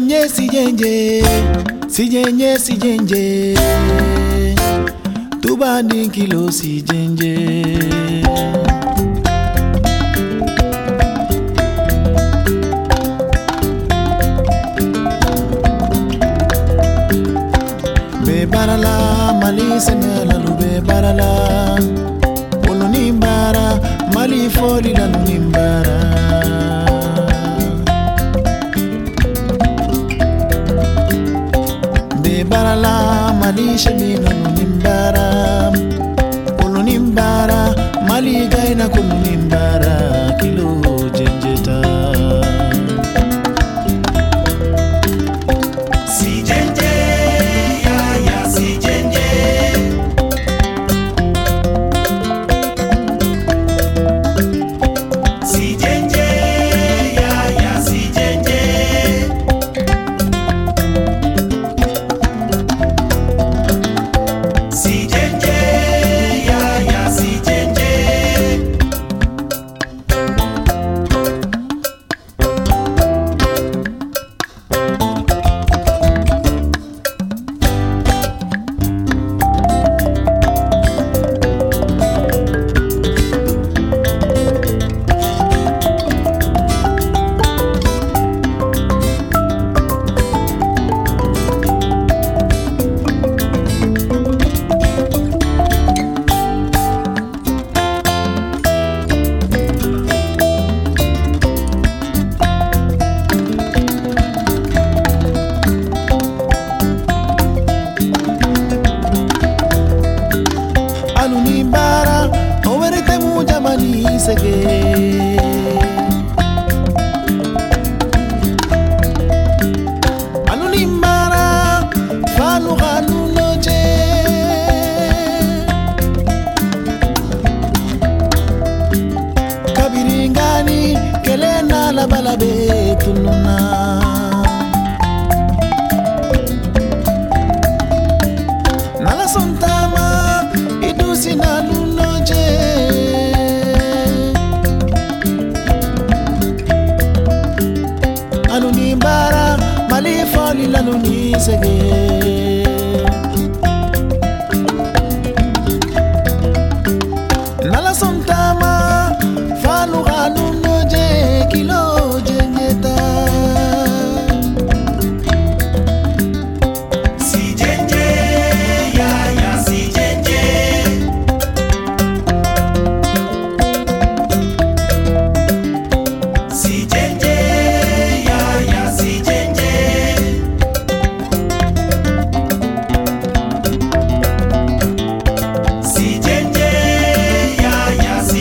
sijenje tubani kilo sijenje be barala mali senela lube barala olunimbara mali foli la lunimbara barala mali shemino nimbara mali gaina nimbara kilo jenjeta si jenje ya si jenje si jenje ya si jenje alunimbara owerete muja mani sege alunimbara fanu hanu noje kabiringani kelena la balabe tununa nala sontama sina lunoje alunimbara mali foli la lunisege nala sontama falu halunoje kilo jenjeta si jenje ya si jenje si jenje ya si jenje si jenje ya si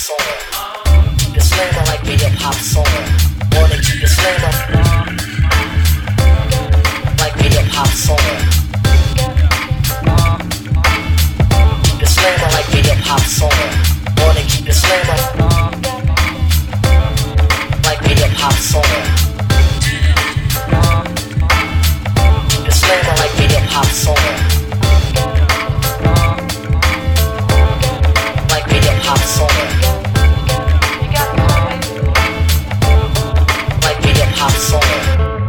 song. Keep it slammer like a hip hop song. Wanna keep it slammer like a hip hop song. Keep it slammer like a hip hop song. Wanna keep it slammer like a hip hop song. Keep it slammer like a hip hop song. Like a hip hop song. Like a hip hop song.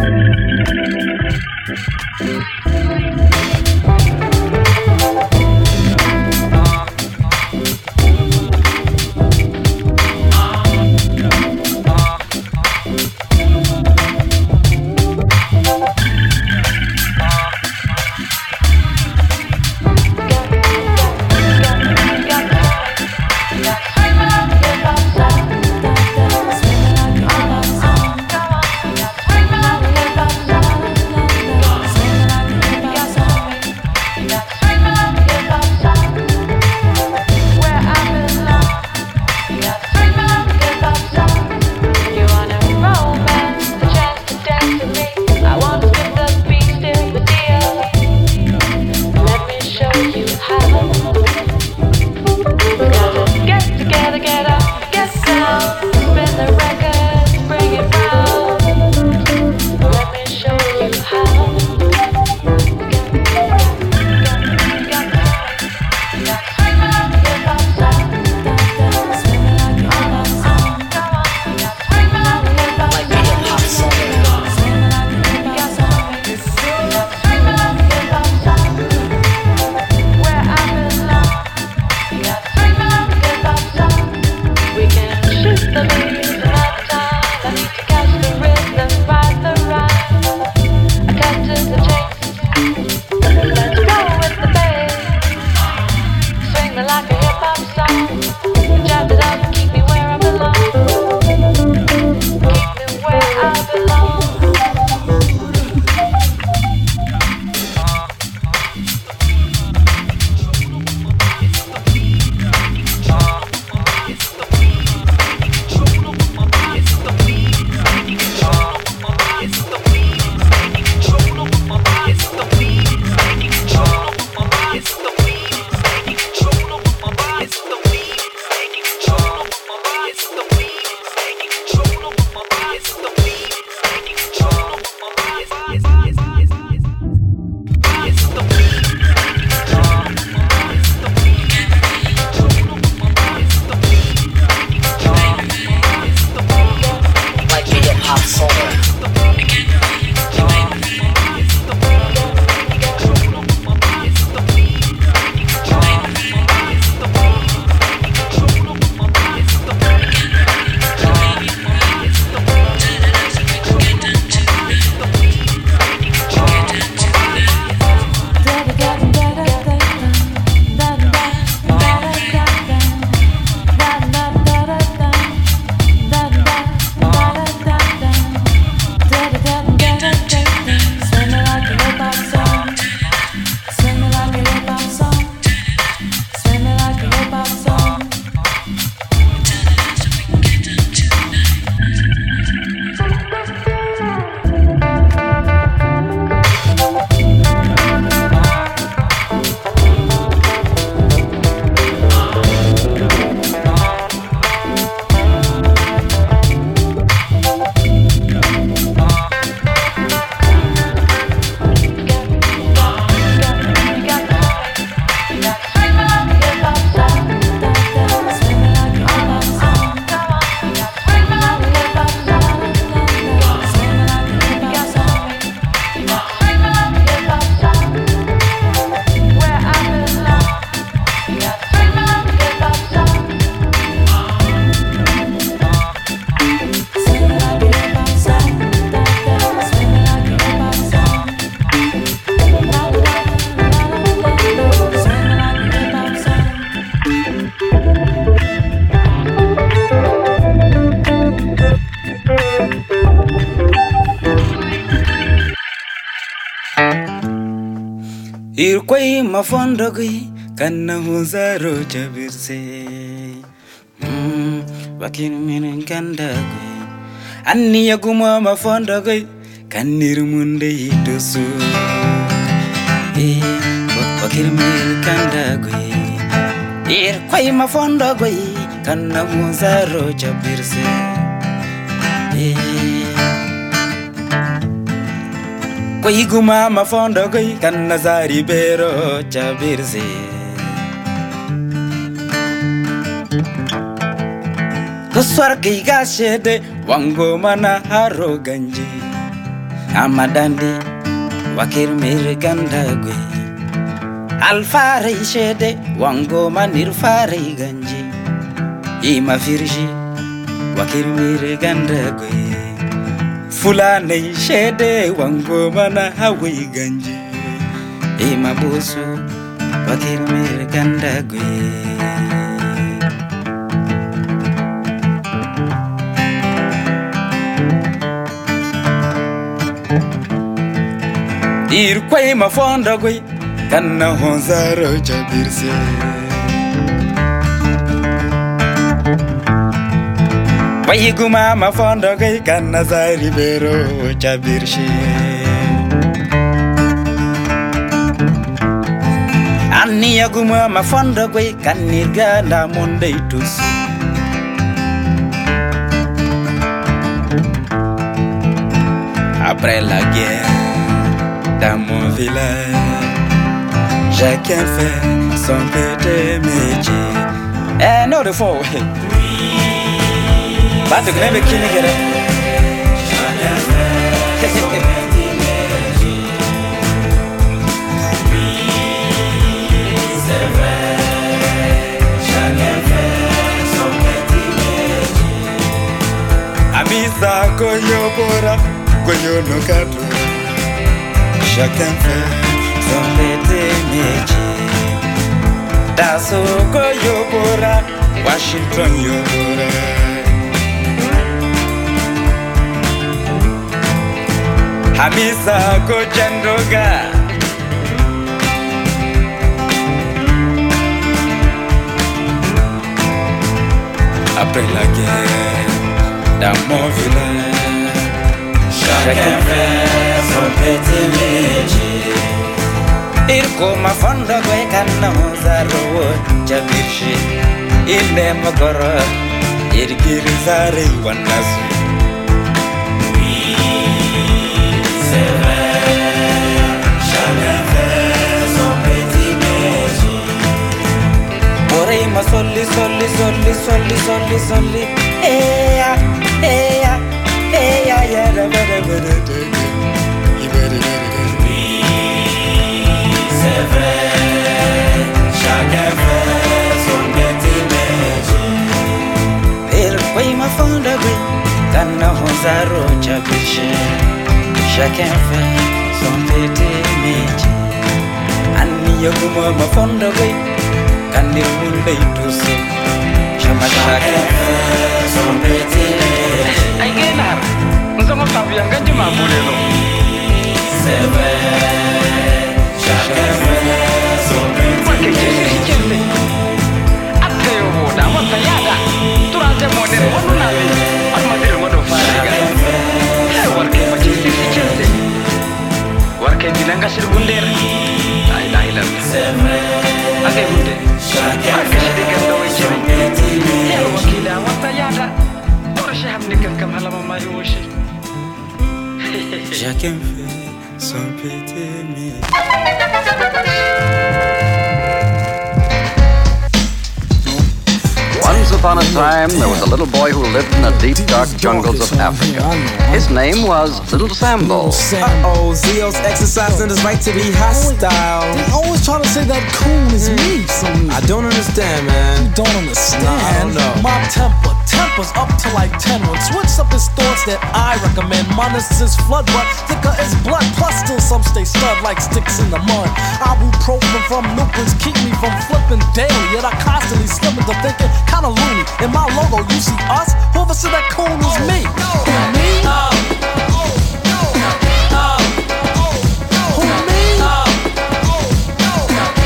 Irkwai mafondogui kana huzaro chabirse wakir min kandagoy anni yaguma ma fondagoy kanir munde itosu wakir min kandagoy koy ma fondagoy kanna muzaro chabirse koy guma ma fondagoy kanna zari bero chabirse Kuswargi gashede wango mana haro ganji amadandi wakir mir gandagwe alfare shede wango manir fare ganji ima firji wakir mir gandagwe fulane shede wango mana hawi ganji ima busu wakir mir gandagwe Irkway ma fondagoy kanna honzaro chabirse Wayiguma ma fondagoy kanna zari bero chabirse Anni yaguma ma fondagoy kannirga nda monde itus Après la guerre dans mon village, chacun fait son petit métier. Eh, no, the four. But the never kill it. Chacun fait son petit métier. Oui, c'est vrai. Chacun fait son petit métier. Amisa koyo pora, koyo no kato. Chacun fait son petit métier. Daso koyobora, Washington yobora. Hamisa kojandoga. Après la guerre, dans mon village, chacun fait son petit métier. Irko ma fondagoy kanna muzaro chabirse inde magoro irgiri zare wanasu Oui, c'est vrai. Chacun fait son petit métier. Borei ma solli eya ya da bada Oui, c'est vrai. Chacun fait son petit métier. Irkoy ma fondagoy kanna muzaro chabirse chacun fait son petit métier anni yaguma ma fondagoy kanir munde itusu Chacun fait son petit métier. ay genar nzama tabiya ngaji ma bulelo C'est vrai. Chacun fait son petit métier. Akayo boda wata yada turante model wonu nawe almadel modo fariga warke machi sisi chelde warke dinanga sir bunder ay la ila C'est vrai. age bunde Chacun akashi fait de gando son wecheri petit métier. wakila wata yada torshi hamne kan kam halama mai woshi chacun fait son petit métier. Once upon a time, there was a little boy who lived in the deep, dark jungles of Africa. His name was Little Sambo. Uh-oh, Zio's exercising his right to be hostile. They always try to say that coon is me. I don't understand, man. You don't understand. Nah, I don't know. My temper's up to like 10. When switch up his thoughts that I recommend. Minus is flood, but thicker is blood. Plus still some stay stud like sticks in the mud. Ibuprofen from Lupins keep me from flipping daily. Yet I constantly slip into thinking kinda loony. In my logo, you see us. Whoever said that coon was me. Who, me? Who, me?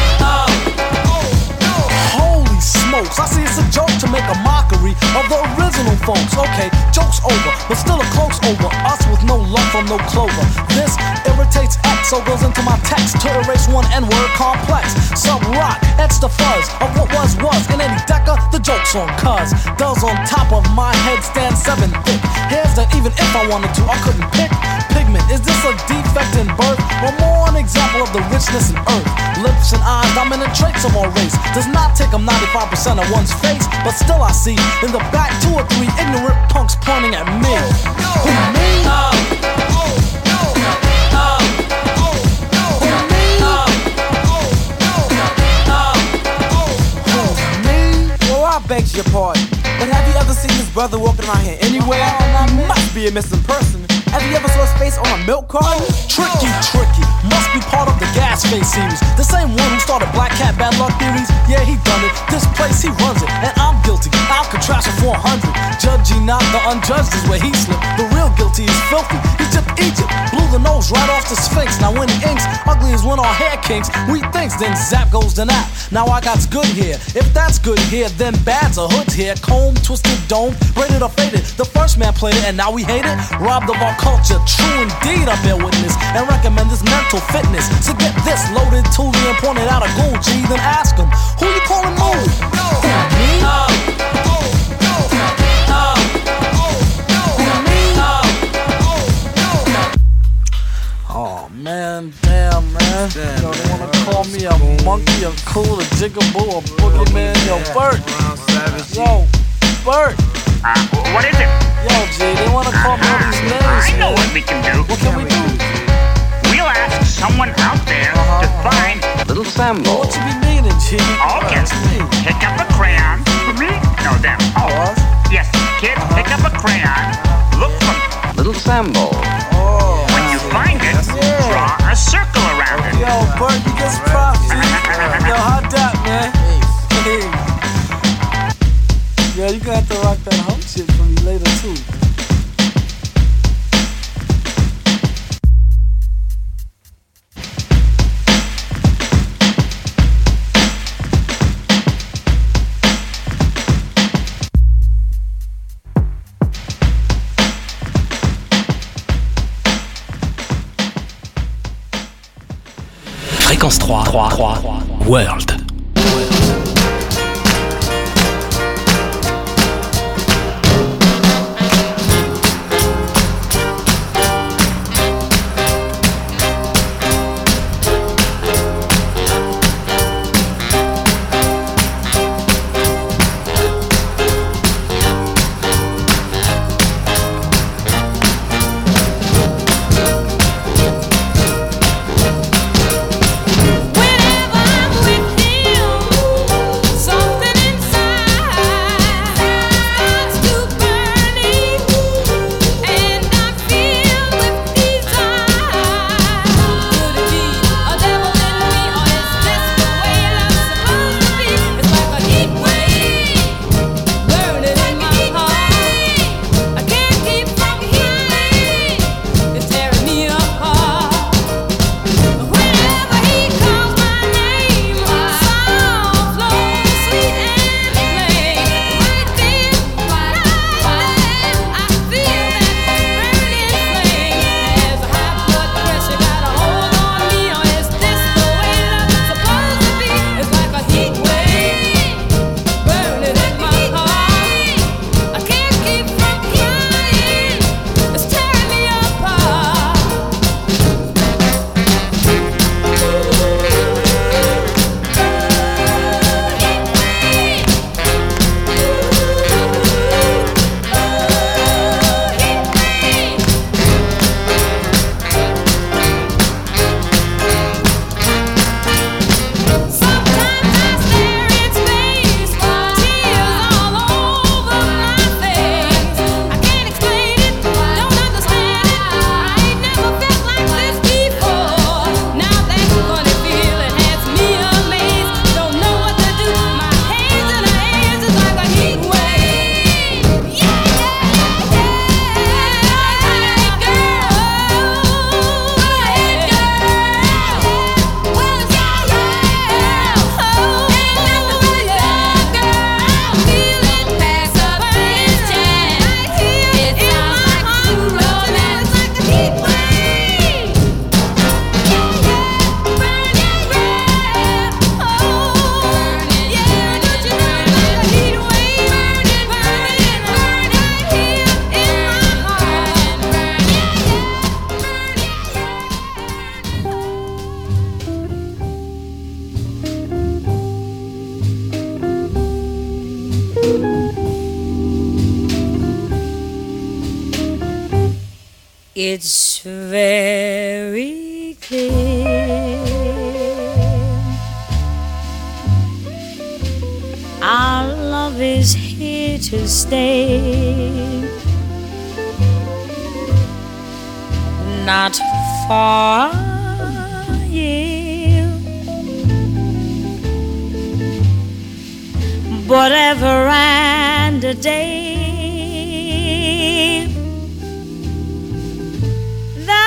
Holy smokes, I see it's a joke to make a mockery of the rhythm personal folks. Okay, joke's over, but still a cloak's over us with no love from no clover. This irritates X, so goes into my text to erase one N-word complex. Sub rock, X the fuzz of what was. In any decker, the joke's on cuz. Does on top of my head stand 7 thick. Hairs that even if I wanted to, I couldn't pick. Pigment, is this a defect in birth? Or more an example of the richness in earth? Lips and eyes, dominant traits of our race. Does not take 95% of one's face, but still I see in the back 2 or 3 ignorant punks pointing at me. Who, me? I begs your pardon, but have you ever seen this brother walking around here anywhere? He must be a missing person. Have you ever saw his face on a milk carton? Tricky, must be part of the Gas Face series. The same one who started Black Cat Bad Luck Theories. Yeah, he done it, this place he runs it, and I'm guilty, Alcatraz for 400. Judging not the unjudged is where he slipped. The real guilty is filthy, he tipped Egypt, blew the nose right off the Sphinx. Now when he inks, ugly as when our hair kinks. We thinks, then zap goes the nap. Now I got's good here, if that's good here, then bad's a hood here. Comb, twisted dome, braided or faded. The first man played it and now we hate it. Robbed of our culture, true indeed I bear witness and recommend this mental fitness. So get this, loaded Tuli and pointed out a gold G, then ask him, who you calling Moody? Me? Oh man, damn man. Yo, they wanna call me a monkey, a cool, a jigaboo, a boogeyman. Yo, Bert. Yo, Bert. What is it? Yo, G, they wanna call me all these names. I know what we can do. What can we do? We'll ask someone out there to find Little Sambo. What you be meaning, G? Okay. That's me. Pick up a crayon. For me? No, them. Oh, Us? yes, kid, pick up a crayon. Look for Little Sambo. Oh. when you find it, Yeah. draw a circle around it. Yo, Bert, you get some props, G. Yo, how'd that, man? Hey. Yo, you gonna have to rock that hump shit for me later, too. Fréquence 3, World. Whenever I'm with It's very clear our love is here to stay, not far, yeah, but ever and a day. The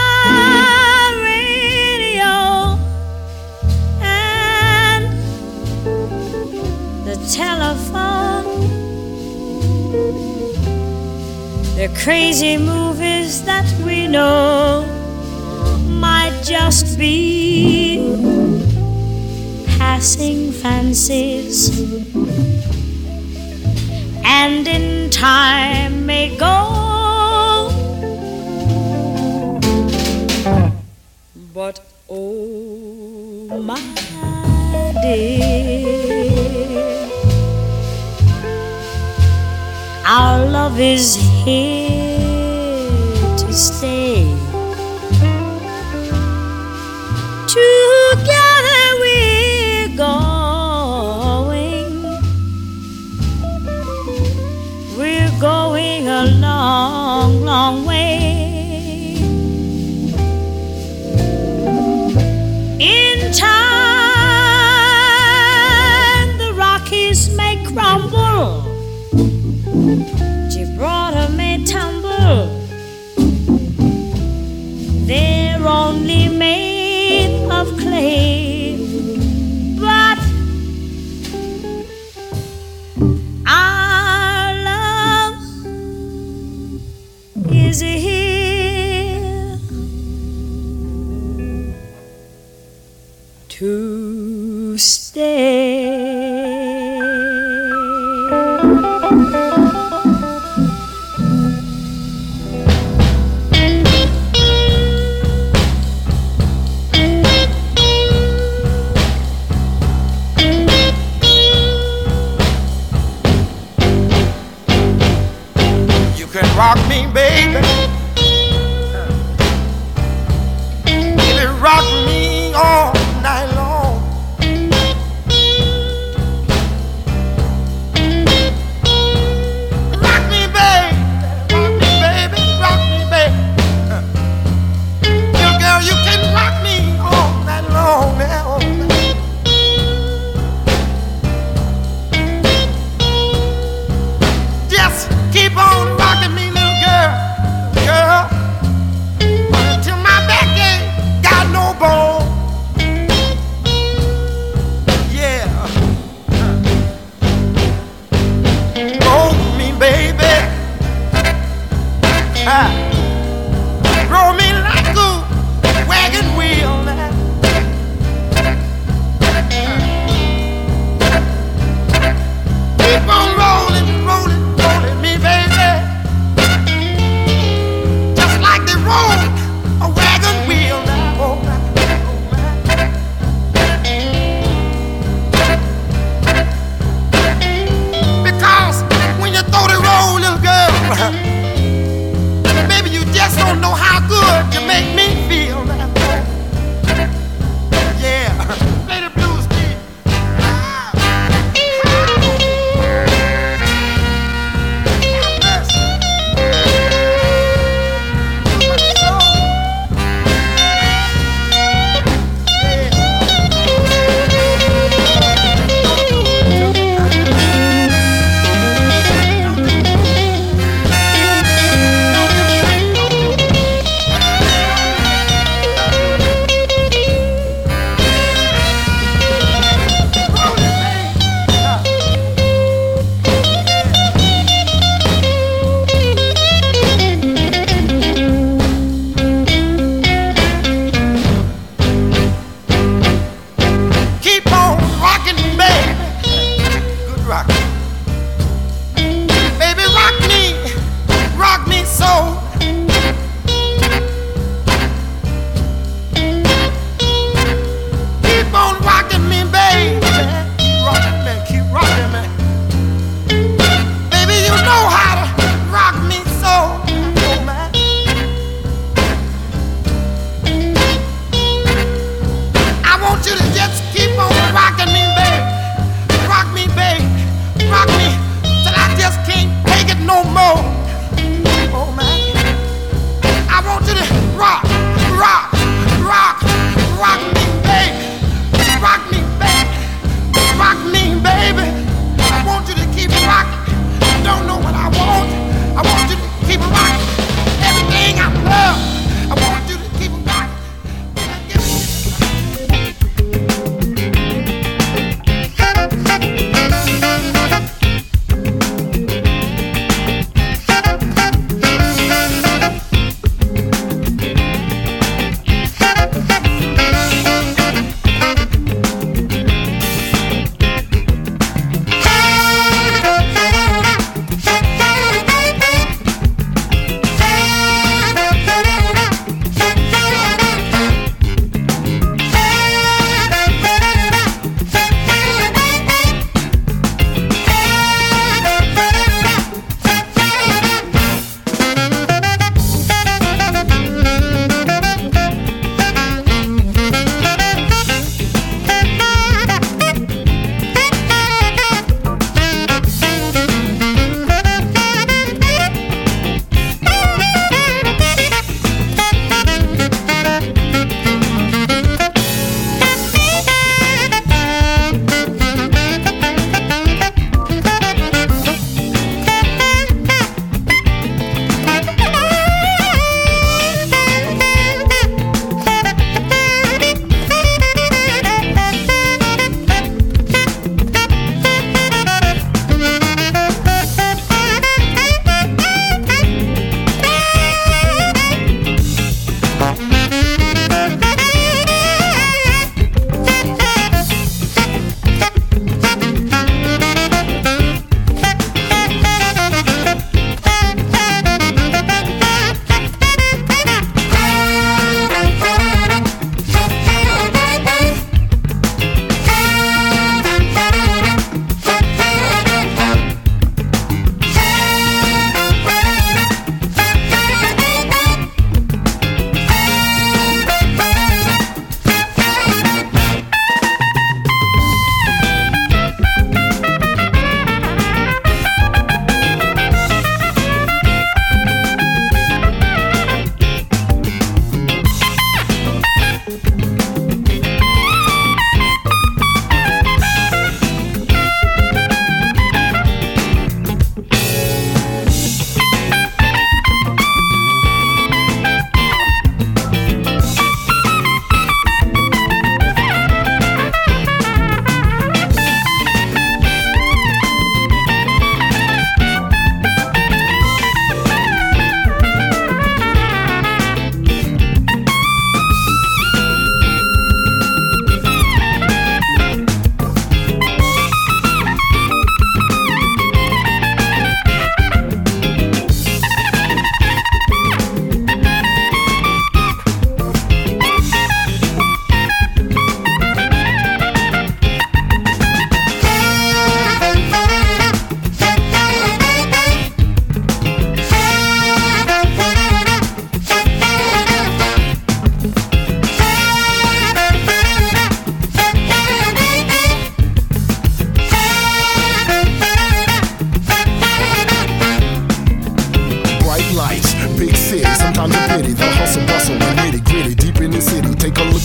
radio and the telephone, the crazy movies that we know might just be passing fancies, and in time may go. But oh my dear, our love is here to stay. Together we're going a long, long way. In time the Rockies may crumble, Gibraltar may tumble, they're only made of clay, but our love is here to stay. Rock me, baby. Baby, rock me all night long. Rock me, baby. Rock me, baby. Rock me, baby. Little girl, you can rock me all night long now. Just keep on rocking me. Girl, until my back ain't got no bone.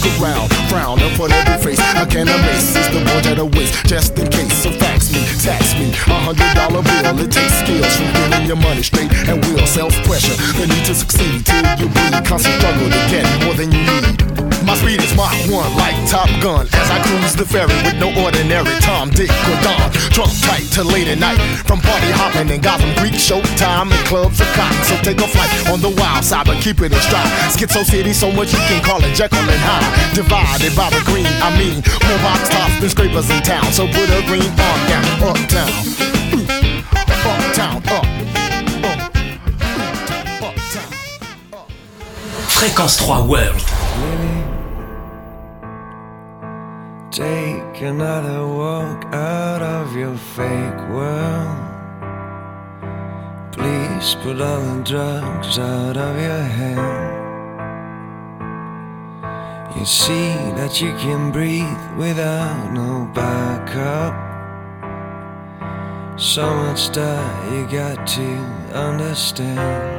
around, frown upon every face. I can't erase, it's the boy that awaits, just in case. So fax me, tax me, $100 bill. It takes skills from getting your money straight and will. Self-pressure, the need to succeed till you bleed. Constant struggle to get more than you need. My speed is Mach 1 like Top Gun as I cruise the ferry with no ordinary Tom, Dick, or Don. Drunk tight till late at night from party hopping in Gotham Greek, showtime and clubs of cotton. So take a flight on the wild side, but keep it in stride. Schizo City, so much you can call it Jekyll and Hyde. Divided by the green, I mean more box tops than scrapers in town. So put a green on down, uptown, uptown, up. Fréquence 3 World. Take another walk out of your fake world. Please put all the drugs out of your head. You see that you can breathe without no backup. So much that you got to understand.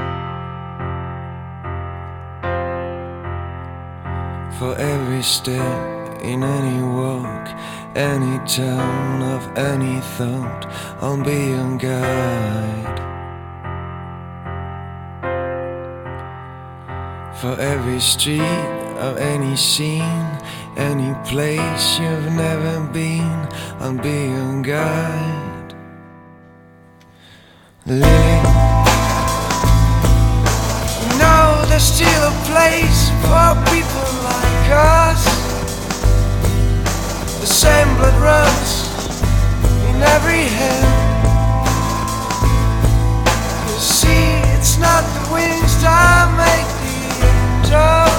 For every step in any walk, any turn of any thought, I'll be your guide. For every street of any scene, any place you've never been, I'll be your guide. Lily, no, there's still a place for people like us. The same blood runs in every hand. You see, it's not the wings that make the angel.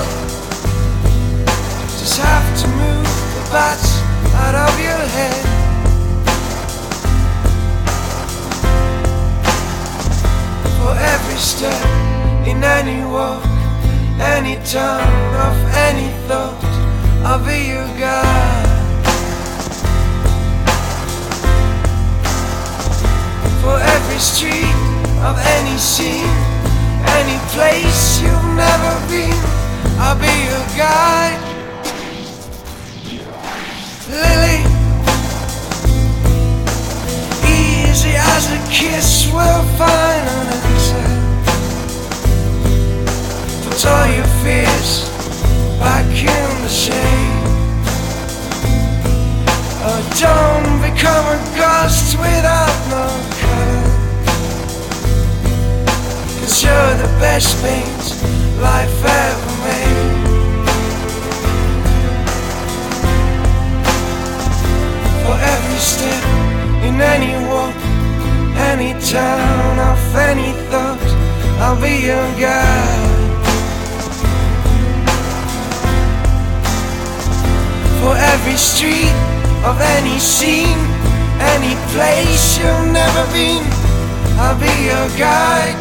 Just have to move the bats out of your head. For every step in any walk, any turn of any thought, I'll be your guide. For every street of any scene, any place you've never been, I'll be your guide. Lily, easy as a kiss will find an answer. Put all your fears back in the shade. Oh, don't become a ghost without no color. 'Cause you're the best paint life ever made. For every step in any walk, any town of any thought, I'll be your guide. For every street of any scene, any place you've never been, I'll be your guide.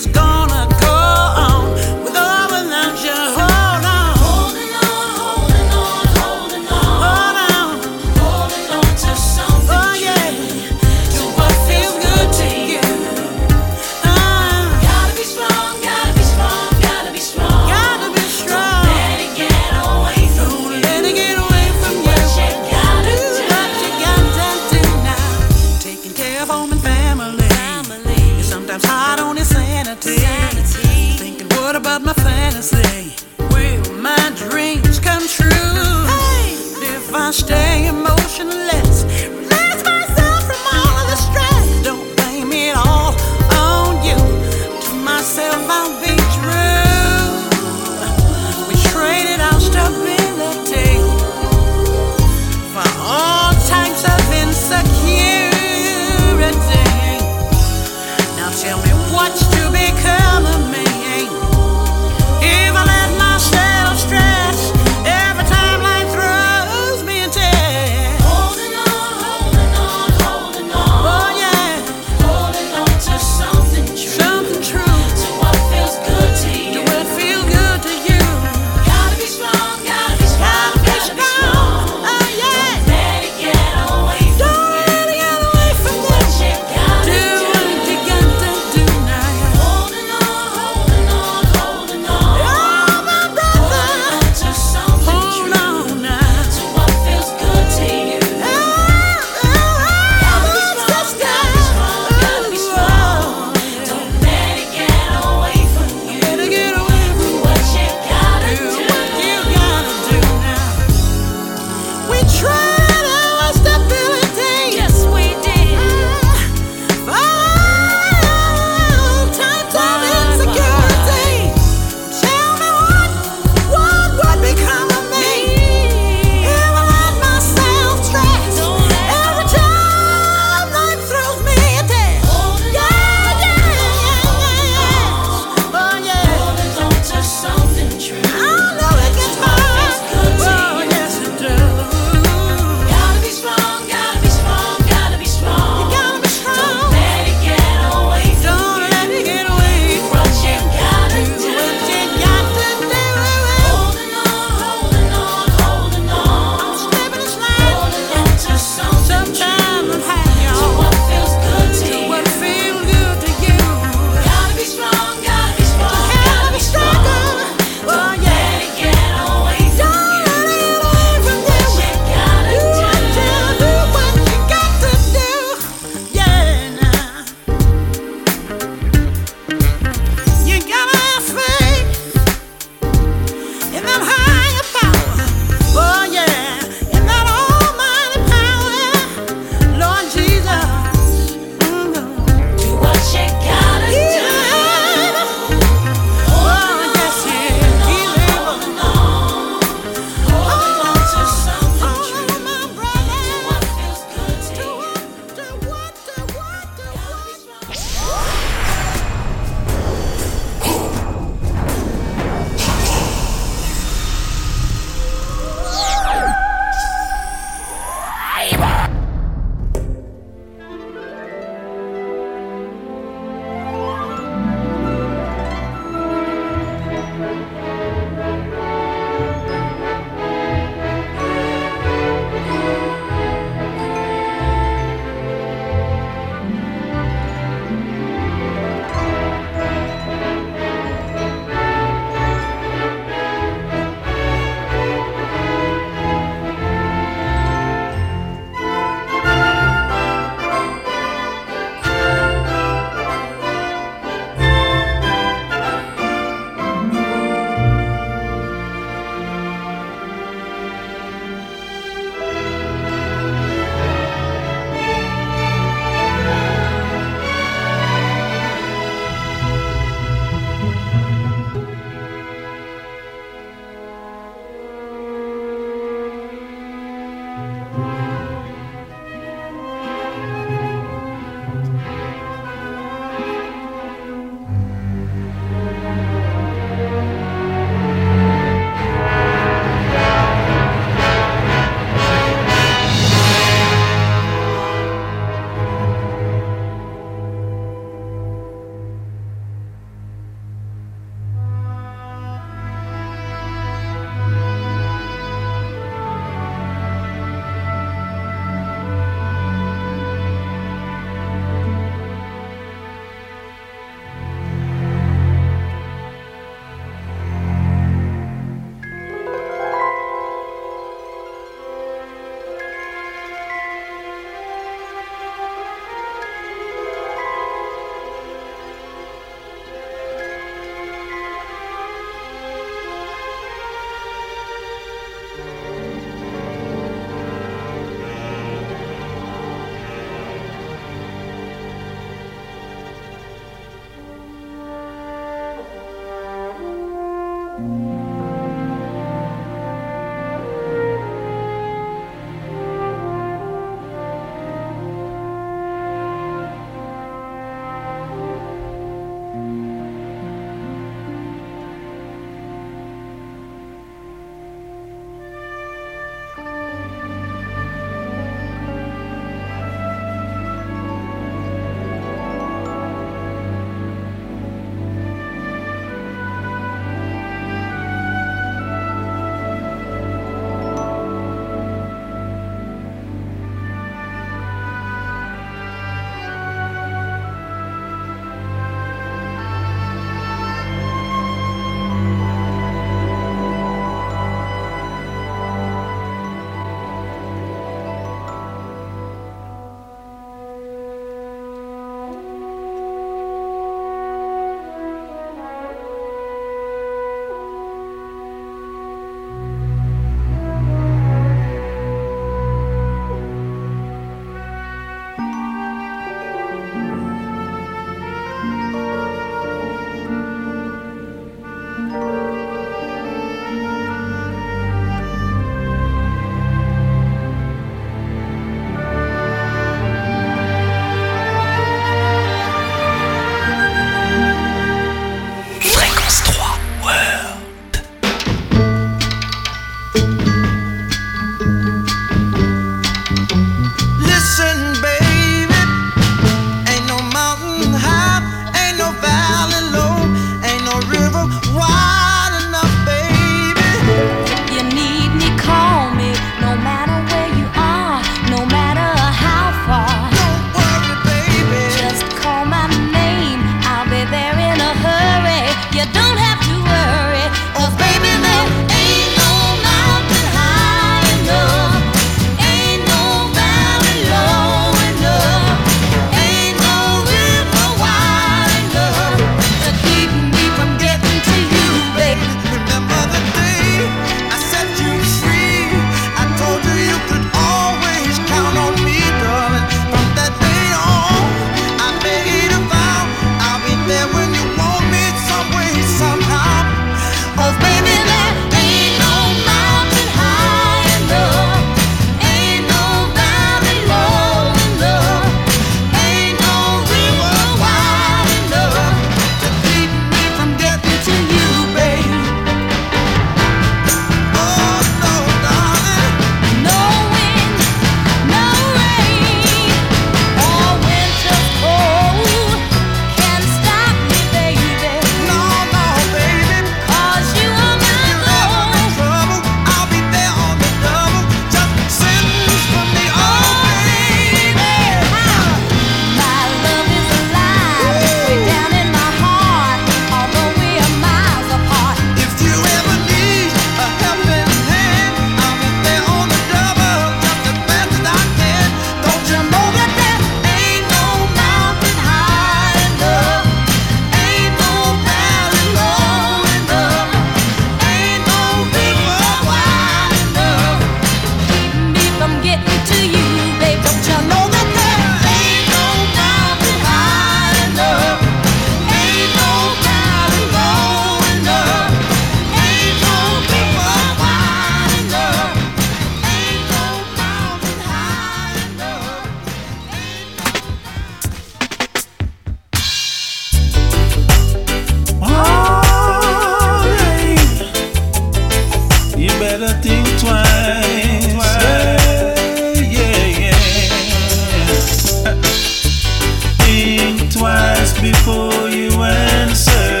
before you answer.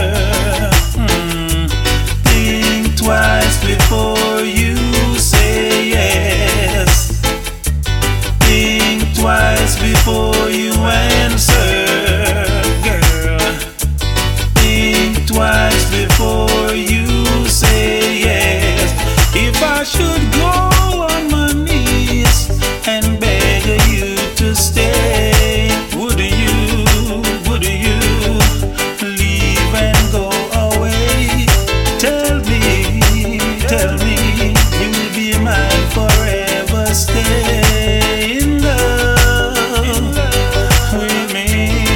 Think twice before you say yes. Think twice before you answer, girl. Think twice before you say yes. If I should go on my knees and beg you to stay, would you leave and go away? Tell me, you'll be mine forever. Stay in love with me.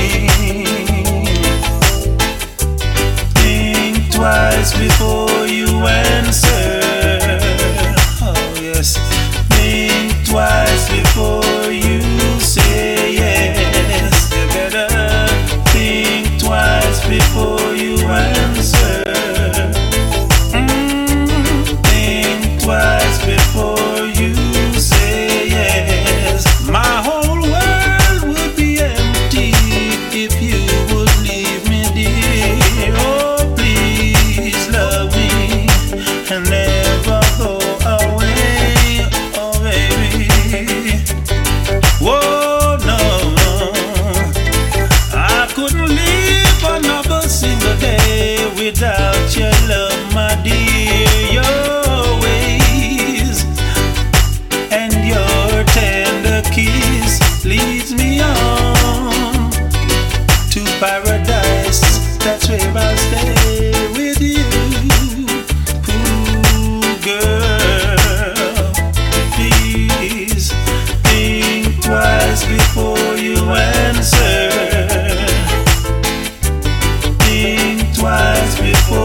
Think twice before you answer. Oh yes. Think twice before you say yes. You better think twice before you answer. Think twice before you say yes. My whole world would be empty if you would leave me, dear. Oh, please love me and never go away. Oh, baby. Whoa, no, I couldn't live another single day without your love, my dear. Your ways and your tender kiss leads me on to paradise. That's where I'll stay with you. Ooh, girl, please think twice before you answer. Think twice before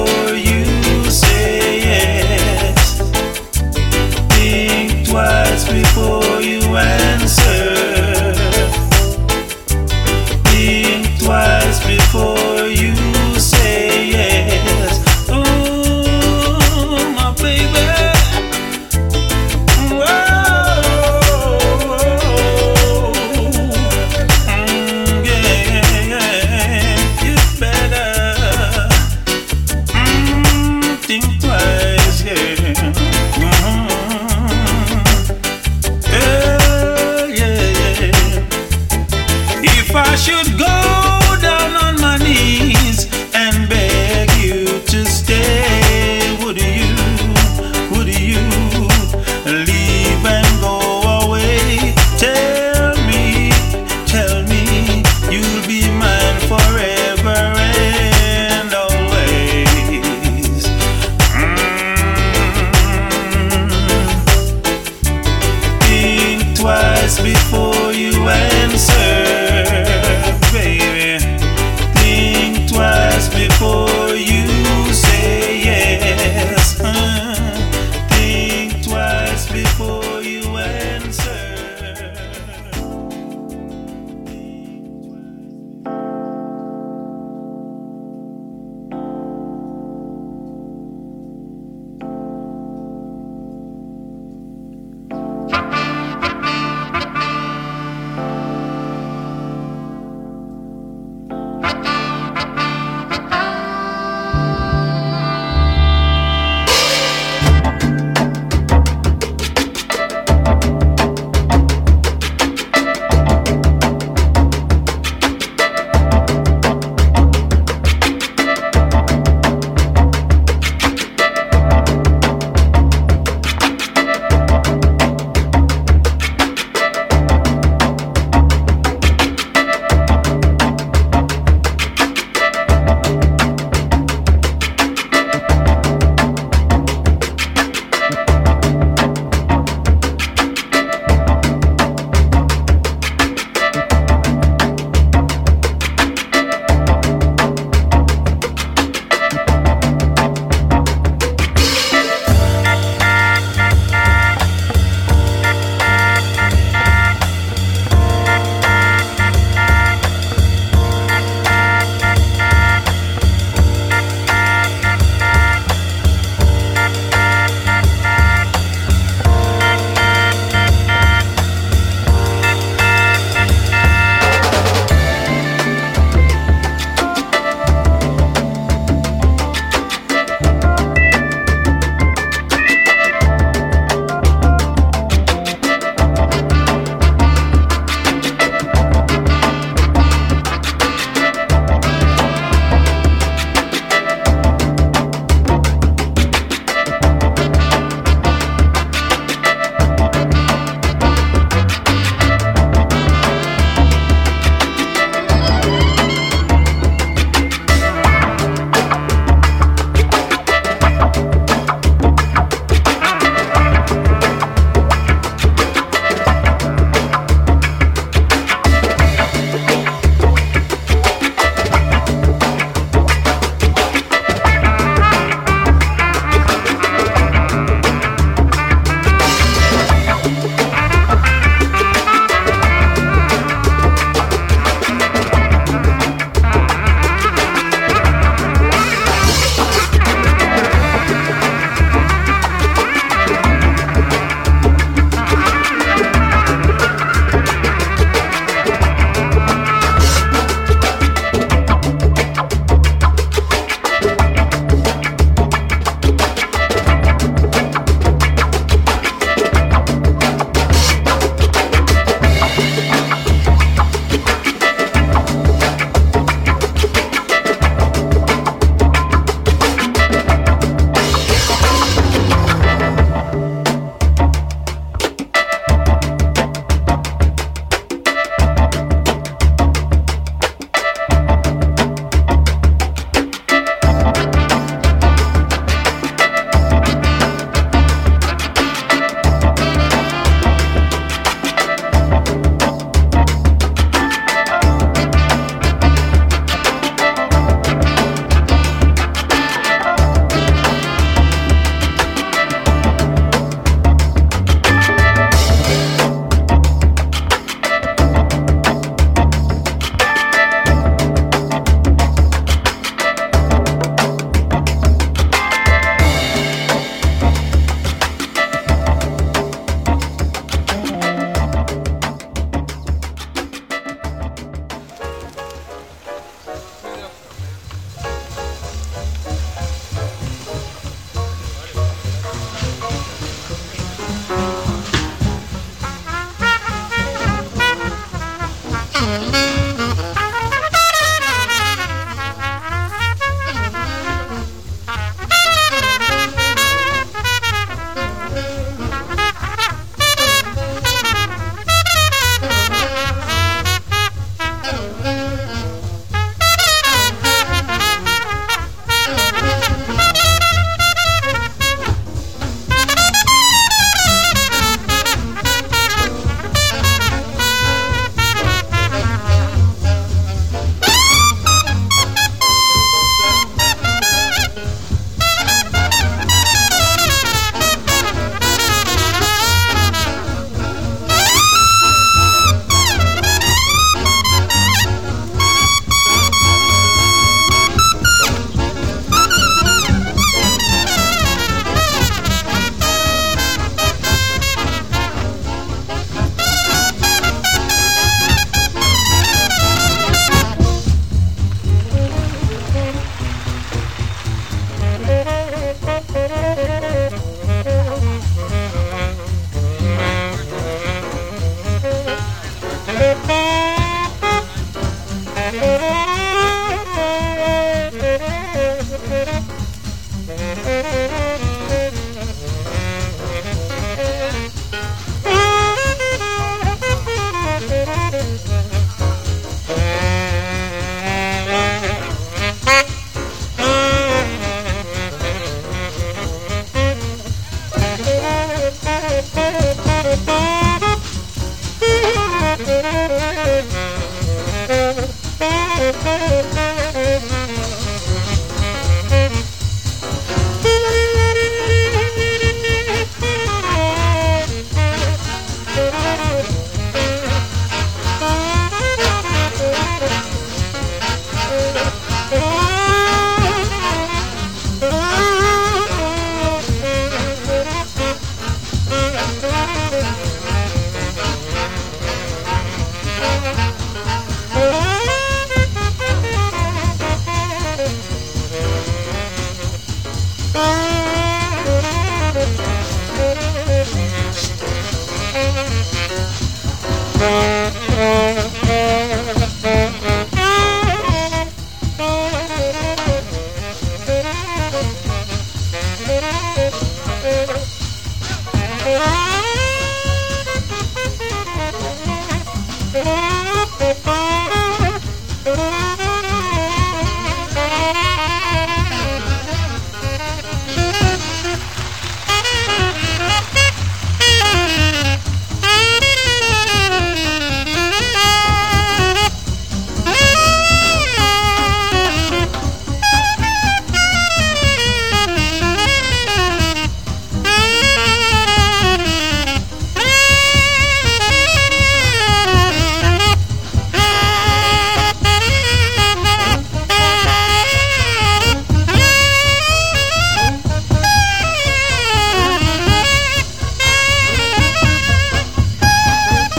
Thank you.